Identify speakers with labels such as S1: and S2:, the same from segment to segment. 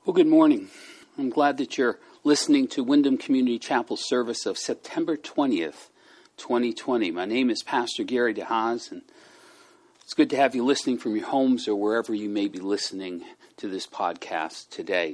S1: Well, good morning. I'm glad that you're listening to Wyndham Community Chapel service of September 20th, 2020. My name is Pastor Gary DeHaas, and it's good to have you listening from your homes or wherever you may be listening to this podcast today.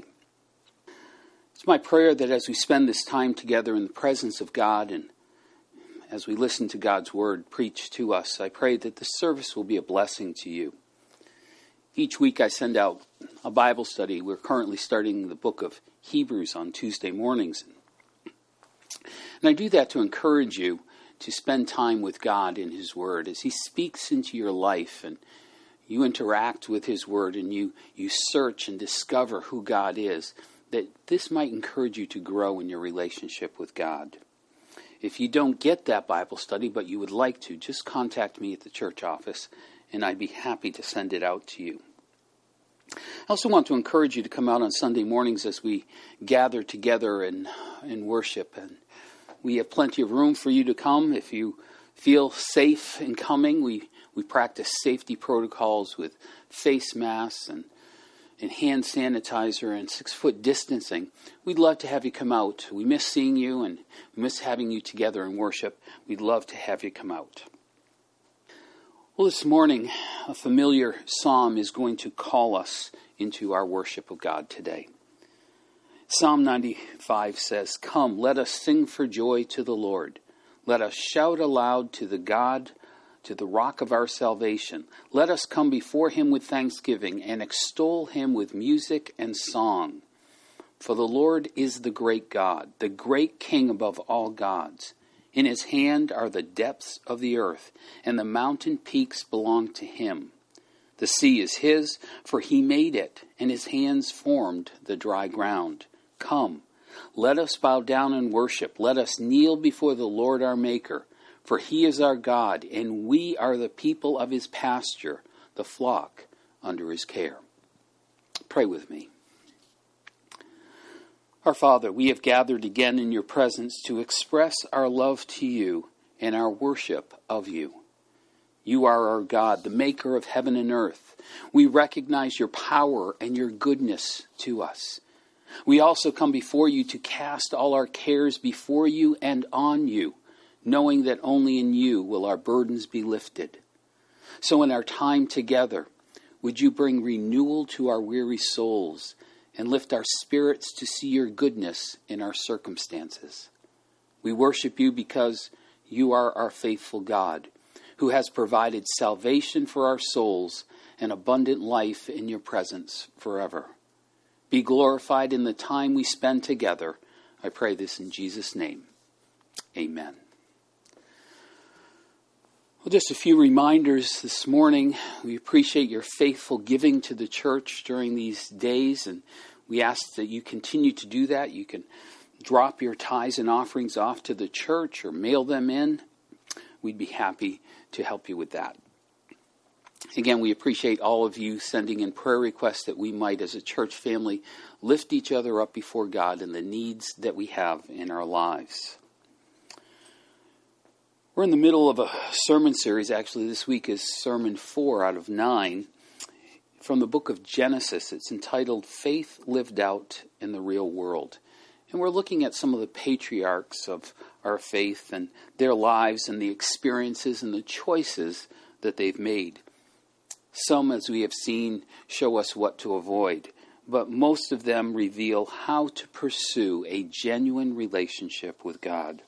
S1: It's my prayer that as we spend this time together in the presence of God and as we listen to God's Word preached to us, I pray that this service will be a blessing to you. Each week I send out a Bible study. We're currently starting the book of Hebrews on Tuesday mornings. And I do that to encourage you to spend time with God in His Word as He speaks into your life and you interact with His Word and you search and discover who God is, that this might encourage you to grow in your relationship with God. If you don't get that Bible study but you would like to, just contact me at the church office and I'd be happy to send it out to you. I also want to encourage you to come out on Sunday mornings as we gather together in worship. And we have plenty of room for you to come. If you feel safe in coming, we practice safety protocols with face masks and hand sanitizer and 6-foot distancing. We'd love to have you come out. We miss seeing you and we miss having you together in worship. We'd love to have you come out. Well, this morning, a familiar psalm is going to call us into our worship of God today. Psalm 95 says, "Come, let us sing for joy to the Lord. Let us shout aloud to the God, to the rock of our salvation. Let us come before Him with thanksgiving and extol Him with music and song. For the Lord is the great God, the great King above all gods. In His hand are the depths of the earth, and the mountain peaks belong to Him. The sea is His, for He made it, and His hands formed the dry ground. Come, let us bow down and worship. Let us kneel before the Lord our Maker, for He is our God, and we are the people of His pasture, the flock under His care." Pray with me. Our Father, we have gathered again in your presence to express our love to you and our worship of you. You are our God, the maker of heaven and earth. We recognize your power and your goodness to us. We also come before you to cast all our cares before you and on you, knowing that only in you will our burdens be lifted. So in our time together, would you bring renewal to our weary souls and lift our spirits to see your goodness in our circumstances. We worship you because you are our faithful God, who has provided salvation for our souls and abundant life in your presence forever. Be glorified in the time we spend together. I pray this in Jesus' name. Amen. Well, just a few reminders this morning. We appreciate your faithful giving to the church during these days, and we ask that you continue to do that. You can drop your tithes and offerings off to the church or mail them in. We'd be happy to help you with that. Again, we appreciate all of you sending in prayer requests that we might, as a church family, lift each other up before God and the needs that we have in our lives. We're in the middle of a sermon series. Actually, this week is Sermon 4 out of 9 from the book of Genesis. It's entitled Faith Lived Out in the Real World. And we're looking at some of the patriarchs of our faith and their lives and the experiences and the choices that they've made. Some, as we have seen, show us what to avoid, but most of them reveal how to pursue a genuine relationship with God.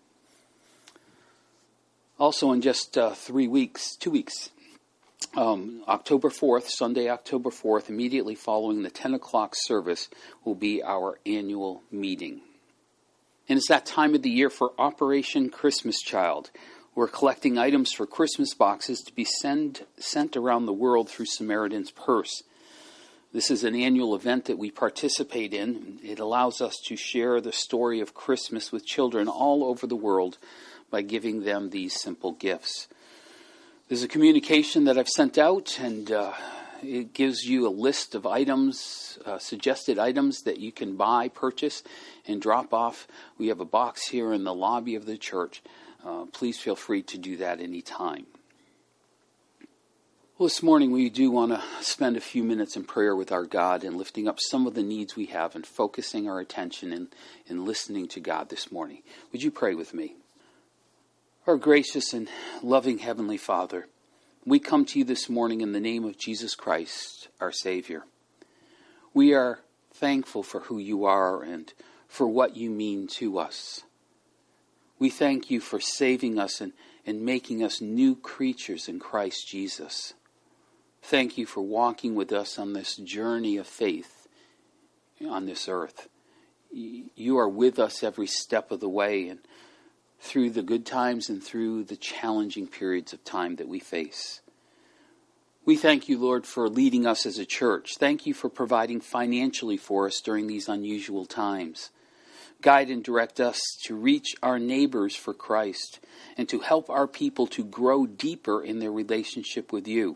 S1: Also, in just 2 weeks, October 4th, Sunday, October 4th, immediately following the 10 o'clock service, will be our annual meeting. And it's that time of the year for Operation Christmas Child. We're collecting items for Christmas boxes to be sent around the world through Samaritan's Purse. This is an annual event that we participate in. It allows us to share the story of Christmas with children all over the world by giving them these simple gifts. There's a communication that I've sent out, and it gives you a list of items, suggested items that you can buy, purchase, and drop off. We have a box here in the lobby of the church. Please feel free to do that anytime. Well, this morning we do want to spend a few minutes in prayer with our God and lifting up some of the needs we have and focusing our attention in listening to God this morning. Would you pray with me? Our gracious and loving Heavenly Father, we come to you this morning in the name of Jesus Christ, our Savior. We are thankful for who you are and for what you mean to us. We thank you for saving us and making us new creatures in Christ Jesus. Thank you for walking with us on this journey of faith on this earth. You are with us every step of the way and through the good times and through the challenging periods of time that we face. We thank you, Lord, for leading us as a church. Thank you for providing financially for us during these unusual times. Guide and direct us to reach our neighbors for Christ and to help our people to grow deeper in their relationship with you.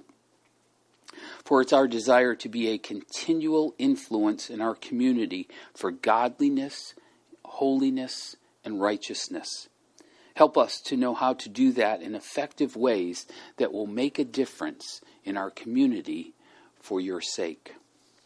S1: For it's our desire to be a continual influence in our community for godliness, holiness, and righteousness. Help us to know how to do that in effective ways that will make a difference in our community for your sake.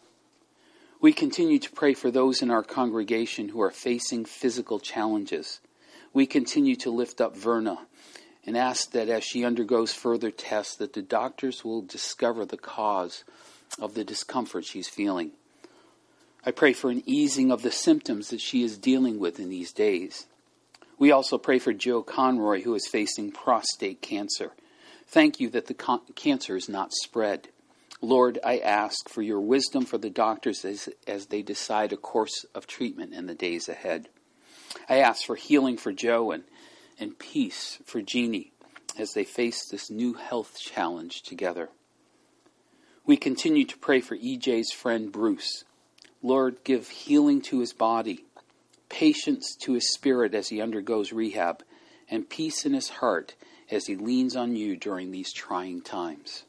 S1: We continue to pray for those in our congregation who are facing physical challenges. We continue to lift up Verna and ask that as she undergoes further tests, that the doctors will discover the cause of the discomfort she's feeling. I pray for an easing of the symptoms that she is dealing with in these days. We also pray for Joe Conroy, who is facing prostate cancer. Thank you that the cancer is not spread. Lord, I ask for your wisdom for the doctors as they decide a course of treatment in the days ahead. I ask for healing for Joe and peace for Jeannie as they face this new health challenge together. We continue to pray for EJ's friend Bruce. Lord, give healing to his body, patience to his spirit as he undergoes rehab, and peace in his heart as he leans on you during these trying times.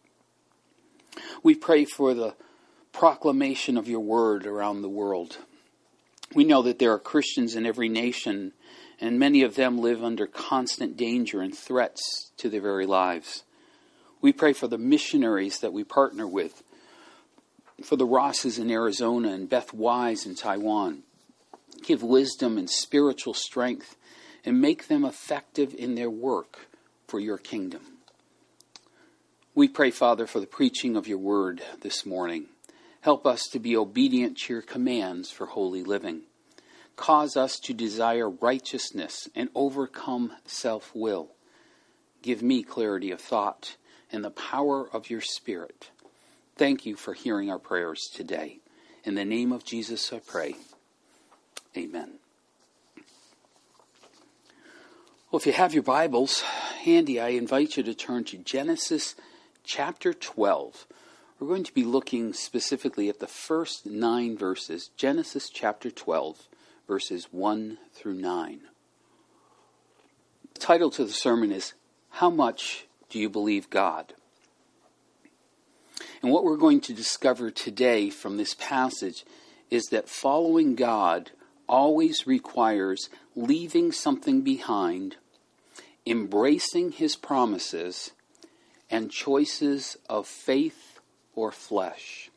S1: We pray for the proclamation of your word around the world. We know that there are Christians in every nation, and many of them live under constant danger and threats to their very lives. We pray for the missionaries that we partner with, for the Rosses in Arizona and Beth Wise in Taiwan. Give wisdom and spiritual strength and make them effective in their work for your kingdom. We pray, Father, for the preaching of your word this morning. Help us to be obedient to your commands for holy living. Cause us to desire righteousness and overcome self-will. Give me clarity of thought and the power of your Spirit. Thank you for hearing our prayers today. In the name of Jesus I pray. Amen. Well, if you have your Bibles handy, I invite you to turn to Genesis chapter 12. We're going to be looking specifically at the first 9 verses. Genesis chapter 12. Verses 1 through 9. The title to the sermon is, How Much Do You Believe God? And what we're going to discover today from this passage is that following God always requires leaving something behind, embracing his promises, and choices of faith or flesh.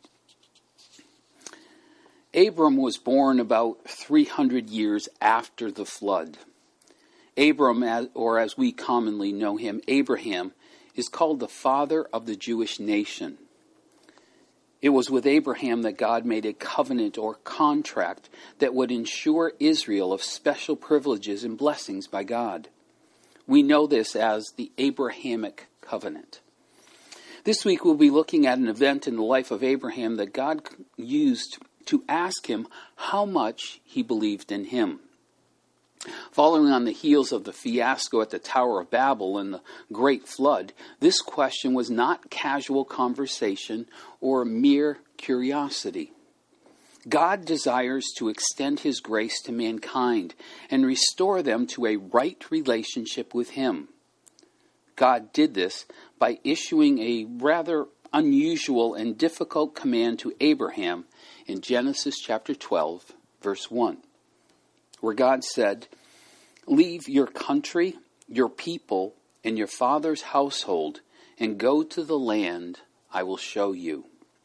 S1: Abram was born about 300 years after the flood. Abram, or as we commonly know him, Abraham, is called the father of the Jewish nation. It was with Abraham that God made a covenant or contract that would ensure Israel of special privileges and blessings by God. We know this as the Abrahamic covenant. This week we'll be looking at an event in the life of Abraham that God used to ask him how much he believed in him. Following on the heels of the fiasco at the Tower of Babel and the Great Flood, this question was not casual conversation or mere curiosity. God desires to extend his grace to mankind and restore them to a right relationship with him. God did this by issuing a rather unusual and difficult command to Abraham in Genesis chapter 12, verse 1, where God said, "Leave your country, your people, and your father's household, and go to the land I will show you."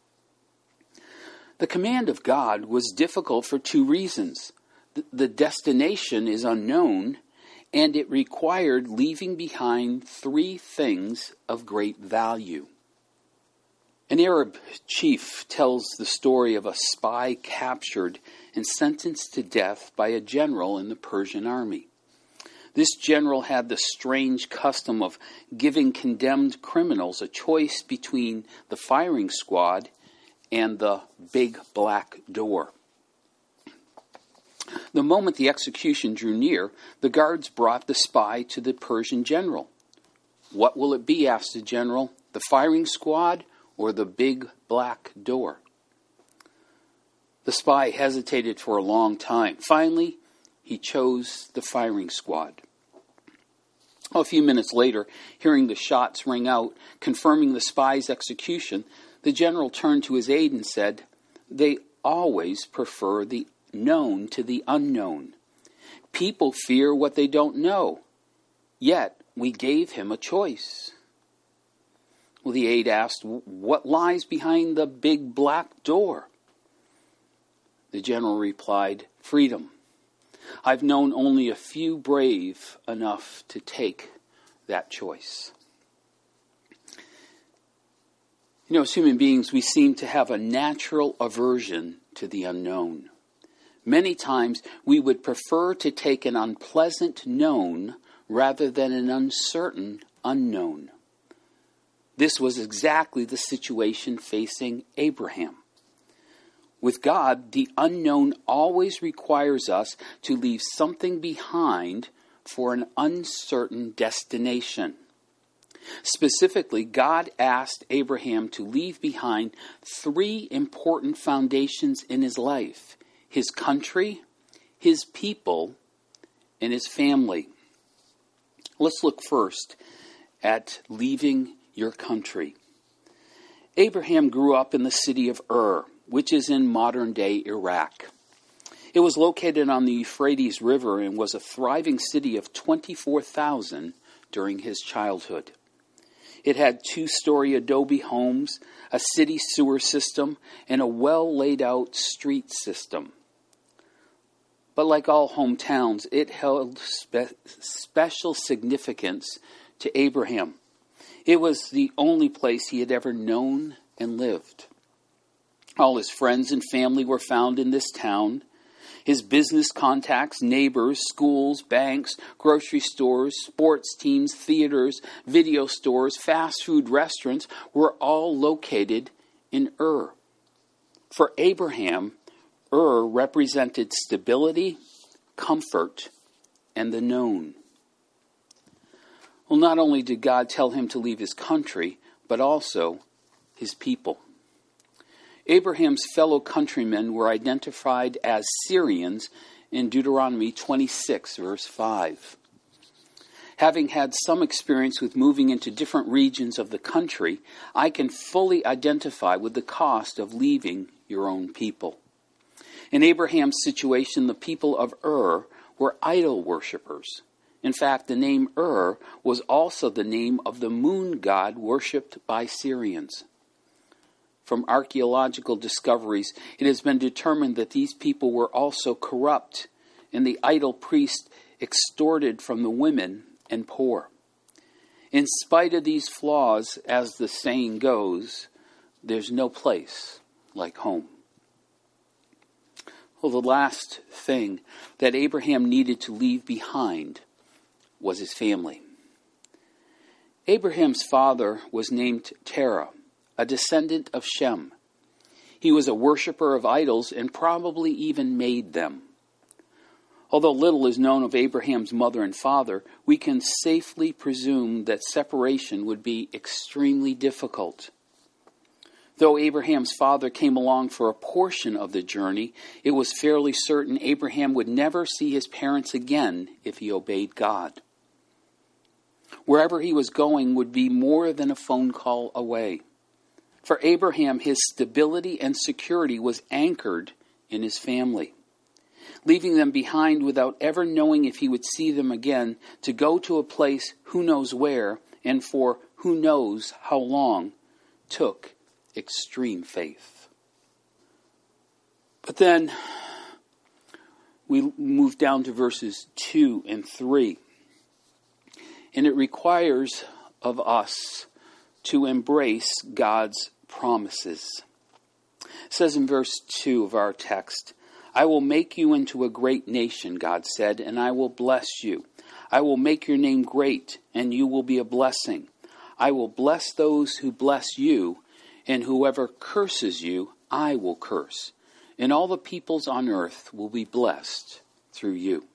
S1: The command of God was difficult for two reasons. The destination is unknown, and it required leaving behind three things of great value. An Arab chief tells the story of a spy captured and sentenced to death by a general in the Persian army. This general had the strange custom of giving condemned criminals a choice between the firing squad and the big black door. The moment the execution drew near, the guards brought the spy to the Persian general. "What will it be?" asked the general. "The firing squad or the big black door?" The spy hesitated for a long time. Finally, he chose the firing squad. A few minutes later, hearing the shots ring out, confirming the spy's execution, the general turned to his aide and said, "They always prefer the known to the unknown. People fear what they don't know. Yet, we gave him a choice." Well, the aide asked, "What lies behind the big black door?" The general replied, "Freedom. I've known only a few brave enough to take that choice." You know, as human beings, we seem to have a natural aversion to the unknown. Many times, we would prefer to take an unpleasant known rather than an uncertain unknown. This was exactly the situation facing Abraham. With God, the unknown always requires us to leave something behind for an uncertain destination. Specifically, God asked Abraham to leave behind three important foundations in his life: his country, his people, and his family. Let's look first at leaving your country. Abraham grew up in the city of Ur, which is in modern-day Iraq. It was located on the Euphrates River and was a thriving city of 24,000 during his childhood. It had 2-story adobe homes, a city sewer system, and a well-laid-out street system. But like all hometowns, it held special significance to Abraham. It was the only place he had ever known and lived. All his friends and family were found in this town. His business contacts, neighbors, schools, banks, grocery stores, sports teams, theaters, video stores, fast food restaurants were all located in Ur. For Abraham, Ur represented stability, comfort, and the known. Well, not only did God tell him to leave his country, but also his people. Abraham's fellow countrymen were identified as Syrians in Deuteronomy 26, verse 5. Having had some experience with moving into different regions of the country, I can fully identify with the cost of leaving your own people. In Abraham's situation, the people of Ur were idol worshippers. In fact, the name Ur was also the name of the moon god worshipped by Syrians. From archaeological discoveries, it has been determined that these people were also corrupt, and the idol priest extorted from the women and poor. In spite of these flaws, as the saying goes, there's no place like home. Well, the last thing that Abraham needed to leave behind was his family. Abraham's father was named Terah, a descendant of Shem. He was a worshiper of idols and probably even made them. Although little is known of Abraham's mother and father, we can safely presume that separation would be extremely difficult. Though Abraham's father came along for a portion of the journey, it was fairly certain Abraham would never see his parents again if he obeyed God. Wherever he was going would be more than a phone call away. For Abraham, his stability and security was anchored in his family. Leaving them behind without ever knowing if he would see them again, to go to a place who knows where and for who knows how long, took extreme faith. But then we move down to verses 2 and 3. And it requires of us to embrace God's promises. It says in verse 2 of our text, I will make you into a great nation, God said, and I will bless you. I will make your name great, and you will be a blessing. I will bless those who bless you, and whoever curses you, I will curse. And all the peoples on earth will be blessed through you.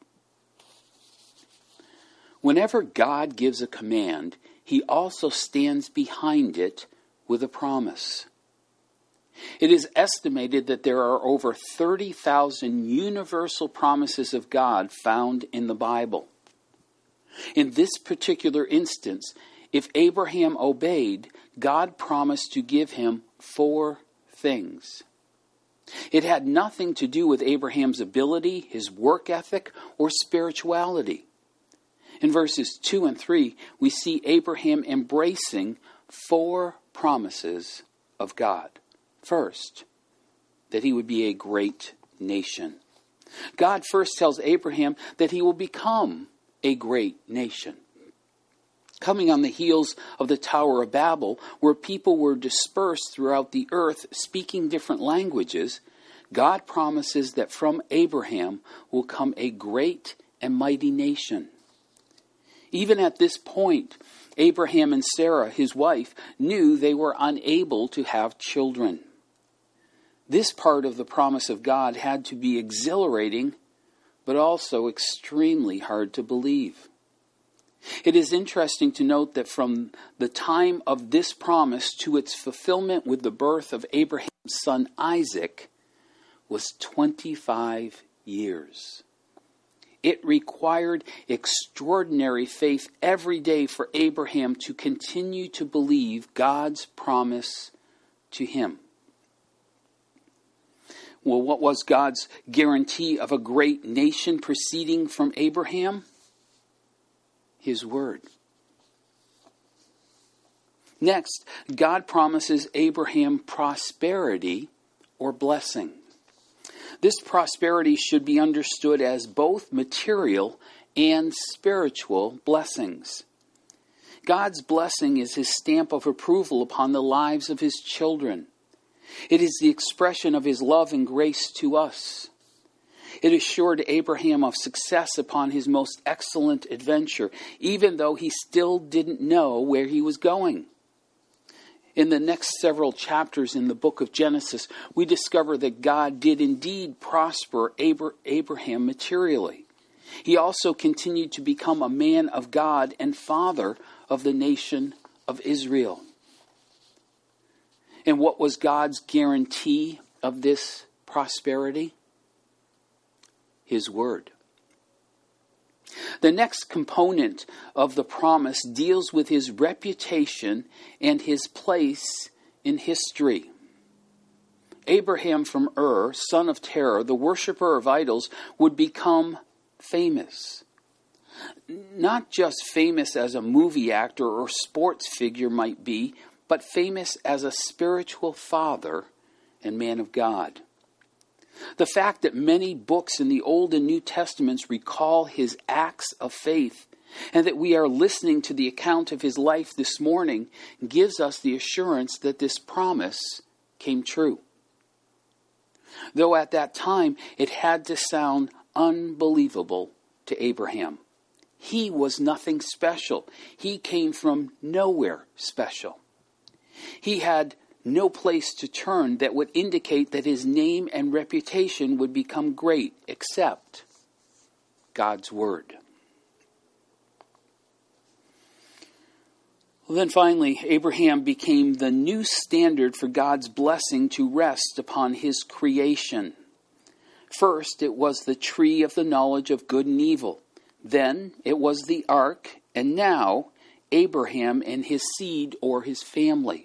S1: Whenever God gives a command, he also stands behind it with a promise. It is estimated that there are over 30,000 universal promises of God found in the Bible. In this particular instance, if Abraham obeyed, God promised to give him 4 things. It had nothing to do with Abraham's ability, his work ethic, or spirituality. In verses 2 and 3, we see Abraham embracing 4 promises of God. First, that he would be a great nation. God first tells Abraham that he will become a great nation. Coming on the heels of the Tower of Babel, where people were dispersed throughout the earth speaking different languages, God promises that from Abraham will come a great and mighty nation. Even at this point, Abraham and Sarah, his wife, knew they were unable to have children. This part of the promise of God had to be exhilarating, but also extremely hard to believe. It is interesting to note that from the time of this promise to its fulfillment with the birth of Abraham's son Isaac was 25 years. It required extraordinary faith every day for Abraham to continue to believe God's promise to him. Well, what was God's guarantee of a great nation proceeding from Abraham? His word. Next, God promises Abraham prosperity or blessing. This prosperity should be understood as both material and spiritual blessings. God's blessing is his stamp of approval upon the lives of his children. It is the expression of his love and grace to us. It assured Abraham of success upon his most excellent adventure, even though he still didn't know where he was going. In the next several chapters in the book of Genesis, we discover that God did indeed prosper Abraham materially. He also continued to become a man of God and father of the nation of Israel. And what was God's guarantee of this prosperity? His word. The next component of the promise deals with his reputation and his place in history. Abraham from Ur, son of Terah, the worshiper of idols, would become famous. Not just famous as a movie actor or sports figure might be, but famous as a spiritual father and man of God. The fact that many books in the Old and New Testaments recall his acts of faith, and that we are listening to the account of his life this morning, gives us the assurance that this promise came true. Though at that time it had to sound unbelievable to Abraham. He was nothing special. He came from nowhere special. He had no place to turn that would indicate that his name and reputation would become great except God's word. Well, then finally, Abraham became the new standard for God's blessing to rest upon his creation. First, it was the tree of the knowledge of good and evil. Then it was the ark, and now Abraham and his seed or his family.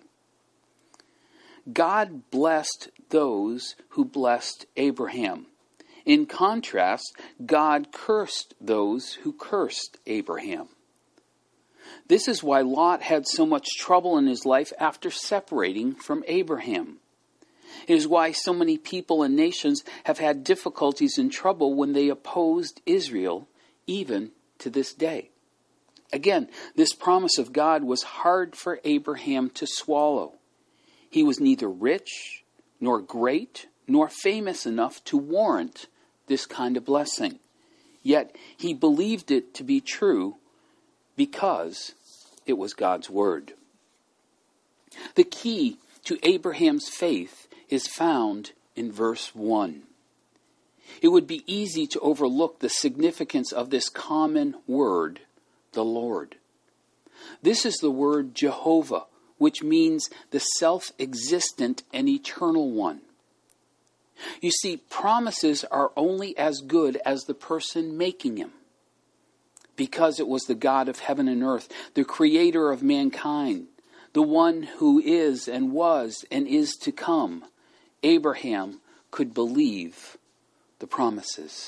S1: God blessed those who blessed Abraham. In contrast, God cursed those who cursed Abraham. This is why Lot had so much trouble in his life after separating from Abraham. It is why so many people and nations have had difficulties and trouble when they opposed Israel, even to this day. Again, this promise of God was hard for Abraham to swallow. He was neither rich, nor great, nor famous enough to warrant this kind of blessing. Yet he believed it to be true because it was God's word. The key to Abraham's faith is found in verse 1. It would be easy to overlook the significance of this common word, the Lord. This is the word Jehovah, which means the self-existent and eternal one. You see, promises are only as good as the person making them. Because it was the God of heaven and earth, the creator of mankind, the one who is and was and is to come, Abraham could believe the promises.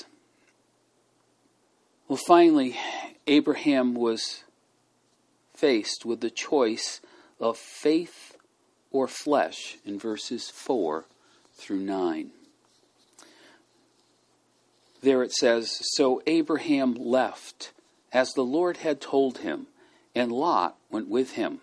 S1: Well, finally, Abraham was faced with the choice of faith or flesh in verses 4 through 9. There it says, "So Abraham left, as the Lord had told him, and Lot went with him.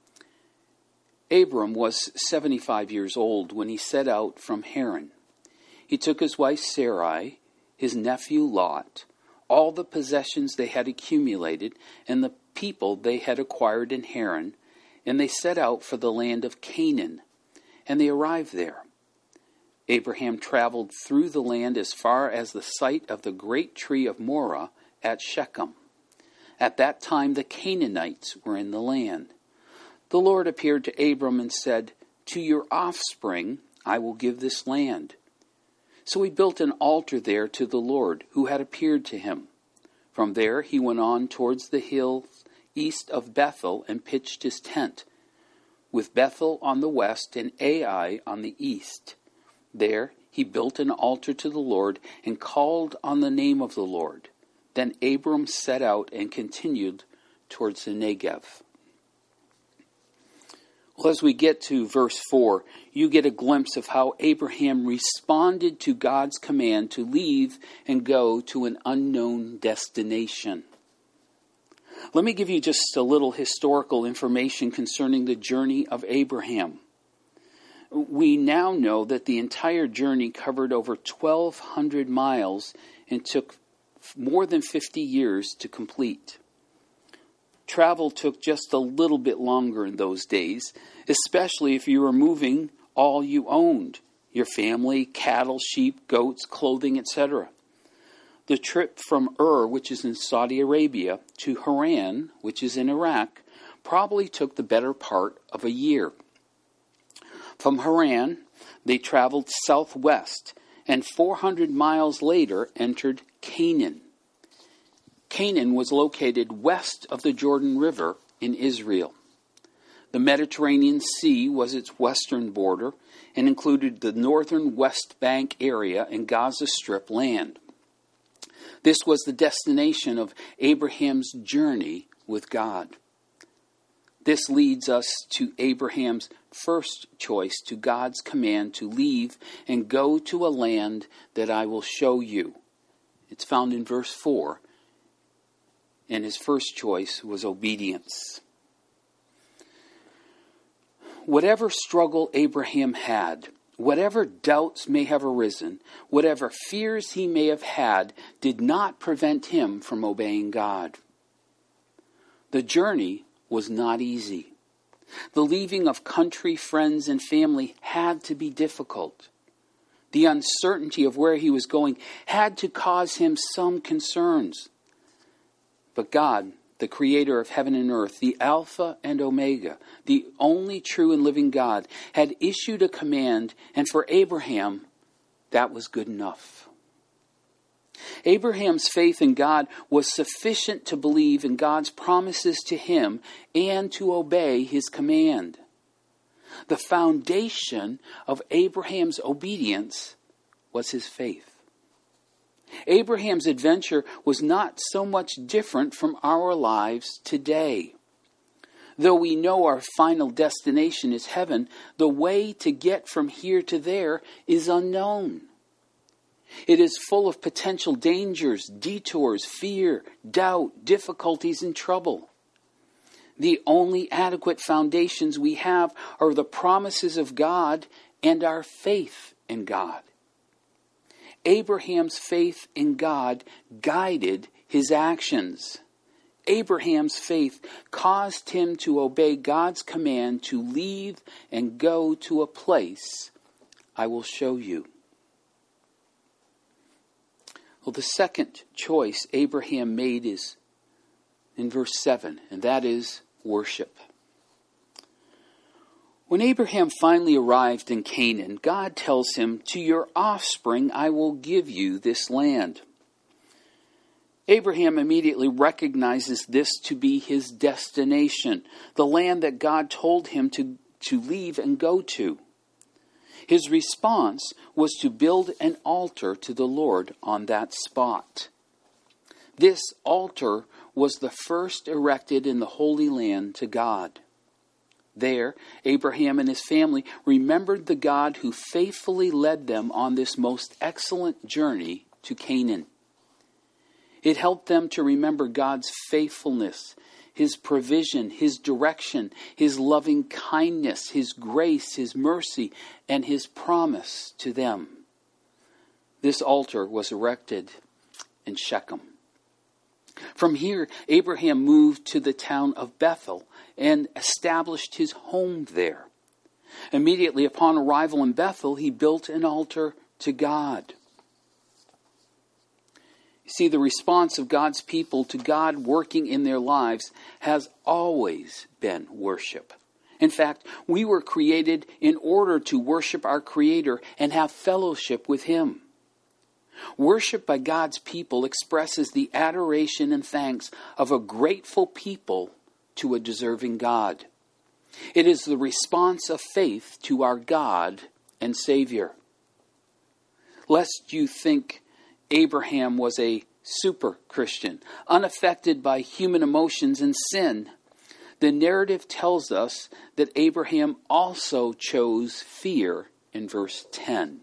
S1: Abram was 75 years old when he set out from Haran. He took his wife Sarai, his nephew Lot, all the possessions they had accumulated, and the people they had acquired in Haran, and they set out for the land of Canaan, and they arrived there. Abraham traveled through the land as far as the site of the great tree of Moreh at Shechem. At that time the Canaanites were in the land. The Lord appeared to Abram and said, 'To your offspring I will give this land.' So he built an altar there to the Lord, who had appeared to him. From there he went on towards the hills east of Bethel and pitched his tent, with Bethel on the west and Ai on the east. There he built an altar to the Lord and called on the name of the Lord. Then Abram set out and continued towards the Negev." Well, as we get to verse 4, you get a glimpse of how Abraham responded to God's command to leave and go to an unknown destination. Let me give you just a little historical information concerning the journey of Abraham. We now know that the entire journey covered over 1,200 miles and took more than 50 years to complete. Travel took just a little bit longer in those days, especially if you were moving all you owned, your family, cattle, sheep, goats, clothing, etc. The trip from Ur, which is in Saudi Arabia, to Haran, which is in Iraq, probably took the better part of a year. From Haran, they traveled southwest, and 400 miles later entered Canaan. Canaan was located west of the Jordan River in Israel. The Mediterranean Sea was its western border and included the northern West Bank area and Gaza Strip land. This was the destination of Abraham's journey with God. This leads us to Abraham's first choice to God's command to leave and go to a land that I will show you. It's found in verse 4. And his first choice was obedience. Whatever struggle Abraham had, whatever doubts may have arisen, whatever fears he may have had, did not prevent him from obeying God. The journey was not easy. The leaving of country, friends, and family had to be difficult. The uncertainty of where he was going had to cause him some concerns. But God, the creator of heaven and earth, the Alpha and Omega, the only true and living God, had issued a command, and for Abraham, that was good enough. Abraham's faith in God was sufficient to believe in God's promises to him and to obey his command. The foundation of Abraham's obedience was his faith. Abraham's adventure was not so much different from our lives today. Though we know our final destination is heaven, the way to get from here to there is unknown. It is full of potential dangers, detours, fear, doubt, difficulties, and trouble. The only adequate foundations we have are the promises of God and our faith in God. Abraham's faith in God guided his actions. Abraham's faith caused him to obey God's command to leave and go to a place I will show you. Well, the second choice Abraham made is in verse 7, and that is worship. When Abraham finally arrived in Canaan, God tells him, "To your offspring I will give you this land." Abraham immediately recognizes this to be his destination, the land that God told him to leave and go to. His response was to build an altar to the Lord on that spot. This altar was the first erected in the Holy Land to God. There, Abraham and his family remembered the God who faithfully led them on this most excellent journey to Canaan. It helped them to remember God's faithfulness, His provision, His direction, His loving kindness, His grace, His mercy, and His promise to them. This altar was erected in Shechem. From here, Abraham moved to the town of Bethel and established his home there. Immediately upon arrival in Bethel, he built an altar to God. You see, the response of God's people to God working in their lives has always been worship. In fact, we were created in order to worship our Creator and have fellowship with Him. Worship by God's people expresses the adoration and thanks of a grateful people to a deserving God. It is the response of faith to our God and Savior. Lest you think Abraham was a super Christian, unaffected by human emotions and sin, the narrative tells us that Abraham also chose fear in verse 10.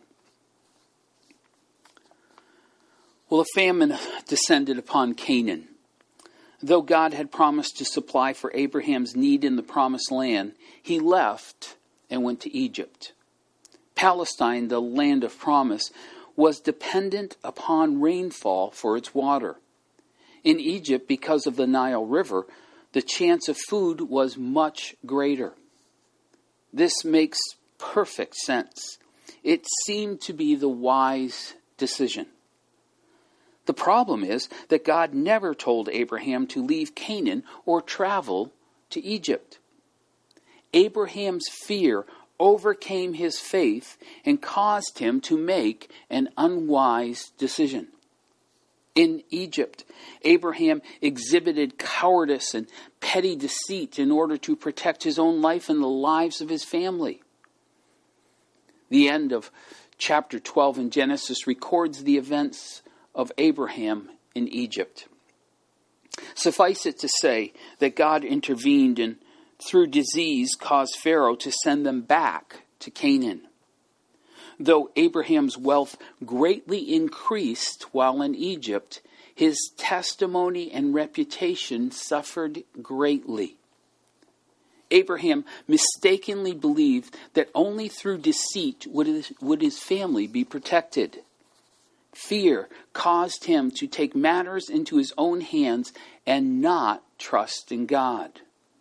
S1: Well, a famine descended upon Canaan. Though God had promised to supply for Abraham's need in the promised land, he left and went to Egypt. Palestine, the land of promise, was dependent upon rainfall for its water. In Egypt, because of the Nile River, the chance of food was much greater. This makes perfect sense. It seemed to be the wise decision. The problem is that God never told Abraham to leave Canaan or travel to Egypt. Abraham's fear overcame his faith and caused him to make an unwise decision. In Egypt, Abraham exhibited cowardice and petty deceit in order to protect his own life and the lives of his family. The end of chapter 12 in Genesis records the events of Abraham in Egypt. Suffice it to say that God intervened and through disease caused Pharaoh to send them back to Canaan. Though Abraham's wealth greatly increased while in Egypt, his testimony and reputation suffered greatly. Abraham mistakenly believed that only through deceit would his family be protected. Fear caused him to take matters into his own hands and not trust in God.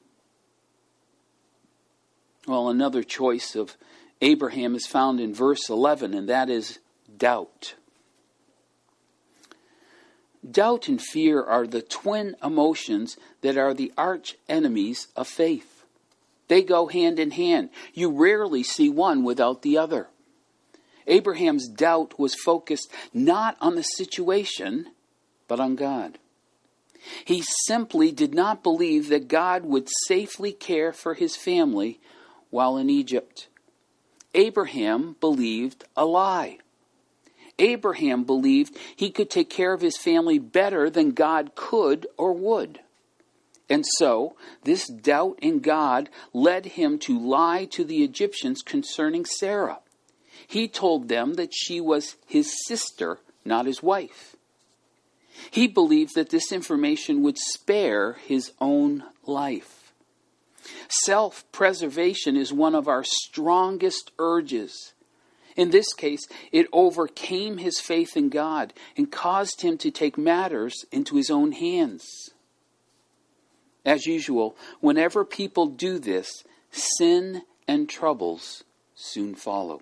S1: Well, another choice of Abraham is found in verse 11, and that is doubt. Doubt and fear are the twin emotions that are the arch enemies of faith. They go hand in hand. You rarely see one without the other. Abraham's doubt was focused not on the situation, but on God. He simply did not believe that God would safely care for his family while in Egypt. Abraham believed a lie. Abraham believed he could take care of his family better than God could or would. And so, this doubt in God led him to lie to the Egyptians concerning Sarah. He told them that she was his sister, not his wife. He believed that this information would spare his own life. Self-preservation is one of our strongest urges. In this case, it overcame his faith in God and caused him to take matters into his own hands. As usual, whenever people do this, sin and troubles soon follow.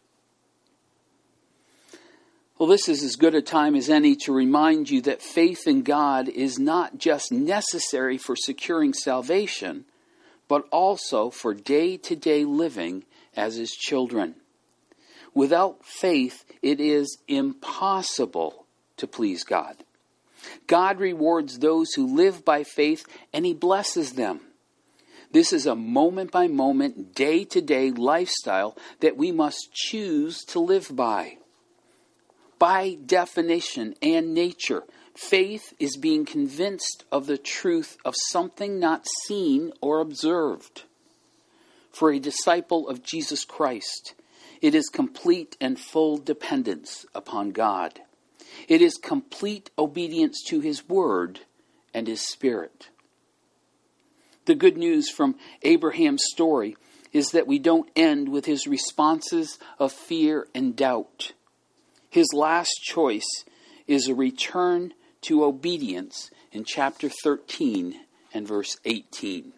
S1: Well, this is as good a time as any to remind you that faith in God is not just necessary for securing salvation, but also for day-to-day living as his children. Without faith, it is impossible to please God. God rewards those who live by faith, and he blesses them. This is a moment-by-moment, day-to-day lifestyle that we must choose to live by. By definition and nature, faith is being convinced of the truth of something not seen or observed. For a disciple of Jesus Christ, it is complete and full dependence upon God. It is complete obedience to his word and his spirit. The good news from Abraham's story is that we don't end with his responses of fear and doubt. His last choice is a return to obedience in chapter 13 and verse 18.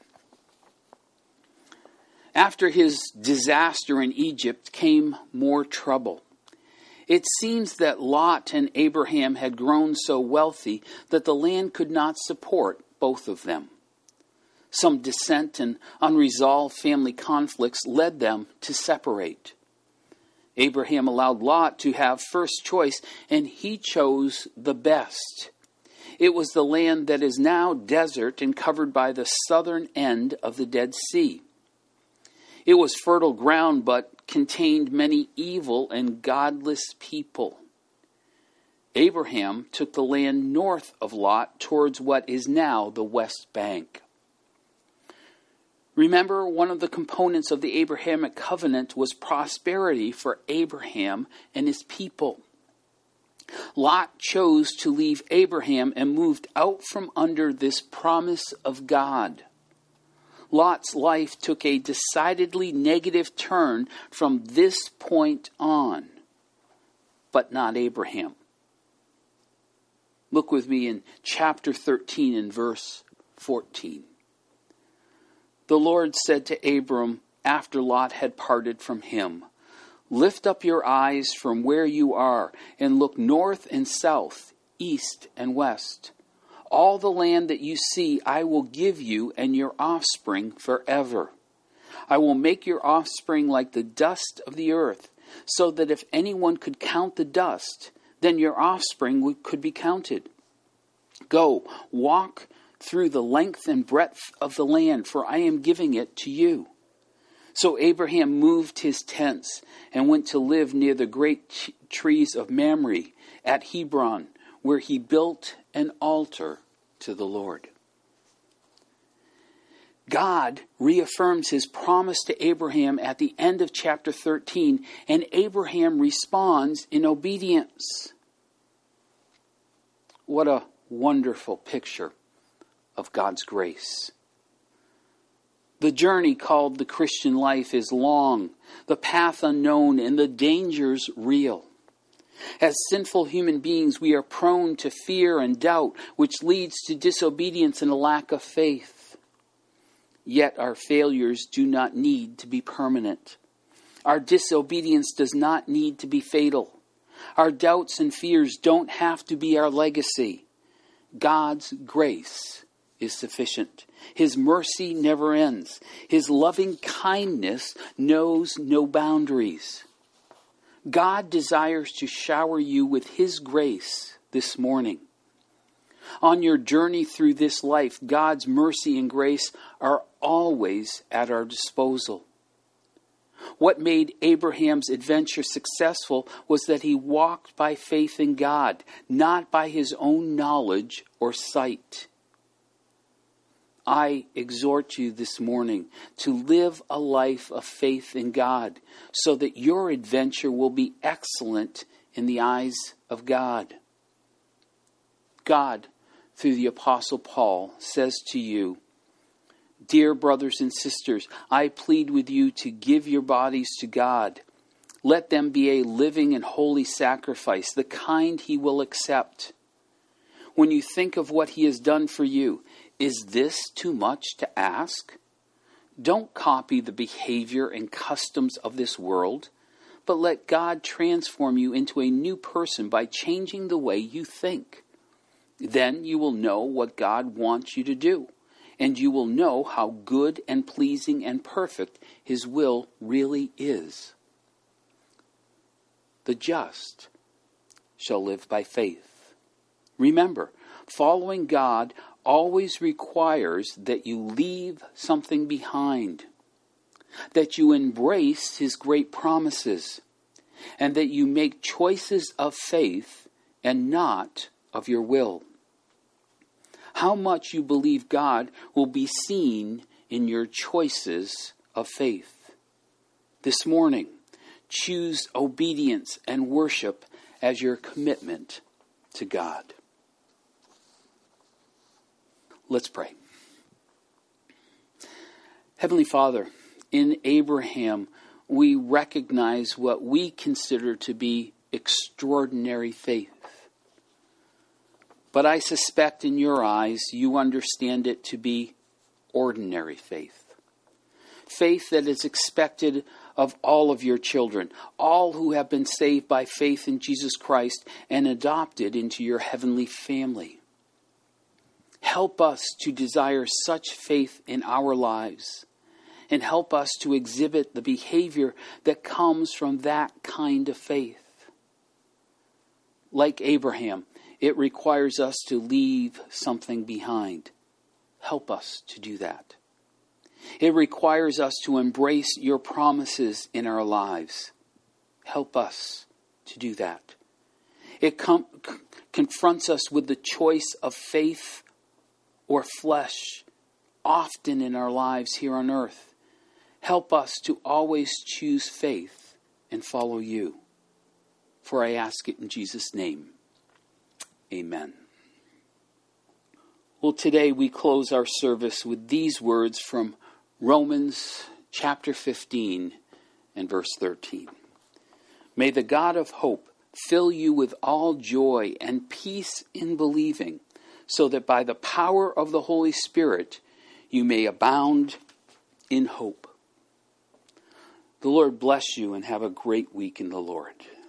S1: After his disaster in Egypt came more trouble. It seems that Lot and Abraham had grown so wealthy that the land could not support both of them. Some dissent and unresolved family conflicts led them to separate. Abraham allowed Lot to have first choice, and he chose the best. It was the land that is now desert and covered by the southern end of the Dead Sea. It was fertile ground, but contained many evil and godless people. Abraham took the land north of Lot towards what is now the West Bank. Remember, one of the components of the Abrahamic covenant was prosperity for Abraham and his people. Lot chose to leave Abraham and moved out from under this promise of God. Lot's life took a decidedly negative turn from this point on, but not Abraham. Look with me in chapter 13 and verse 14. The Lord said to Abram after Lot had parted from him, "Lift up your eyes from where you are and look north and south, east and west. All the land that you see I will give you and your offspring forever. I will make your offspring like the dust of the earth, so that if anyone could count the dust, then your offspring could be counted. Go, walk through the length and breadth of the land, for I am giving it to you." So Abraham moved his tents and went to live near the great trees of Mamre at Hebron, where he built an altar to the Lord. God reaffirms his promise to Abraham at the end of chapter 13, and Abraham responds in obedience. What a wonderful picture of God's grace. The journey called the Christian life is long, the path unknown, and the dangers real. As sinful human beings, we are prone to fear and doubt, which leads to disobedience and a lack of faith. Yet our failures do not need to be permanent. Our disobedience does not need to be fatal. Our doubts and fears don't have to be our legacy. God's grace is sufficient. His mercy never ends. His loving kindness knows no boundaries. God desires to shower you with his grace this morning. On your journey through this life, God's mercy and grace are always at our disposal. What made Abraham's adventure successful was that he walked by faith in God, not by his own knowledge or sight. I exhort you this morning to live a life of faith in God so that your adventure will be excellent in the eyes of God. God, through the Apostle Paul, says to you, "Dear brothers and sisters, I plead with you to give your bodies to God. Let them be a living and holy sacrifice, the kind he will accept." When you think of what he has done for you, is this too much to ask? Don't copy the behavior and customs of this world, but let God transform you into a new person by changing the way you think. Then you will know what God wants you to do, and you will know how good and pleasing and perfect his will really is. The just shall live by faith. Remember, following God always requires that you leave something behind, that you embrace his great promises, and that you make choices of faith and not of your will. How much you believe God will be seen in your choices of faith. This morning, choose obedience and worship as your commitment to God. Let's pray. Heavenly Father, in Abraham, we recognize what we consider to be extraordinary faith. But I suspect in your eyes, you understand it to be ordinary faith. Faith that is expected of all of your children, all who have been saved by faith in Jesus Christ and adopted into your heavenly family. Help us to desire such faith in our lives, and help us to exhibit the behavior that comes from that kind of faith. Like Abraham, it requires us to leave something behind. Help us to do that. It requires us to embrace your promises in our lives. Help us to do that. It confronts us with the choice of faith or flesh often in our lives here on earth. Help us to always choose faith and follow you. For I ask it in Jesus' name. Amen. Well, today we close our service with these words from Romans chapter 15 and verse 13. May the God of hope fill you with all joy and peace in believing, so that by the power of the Holy Spirit you may abound in hope. The Lord bless you and have a great week in the Lord.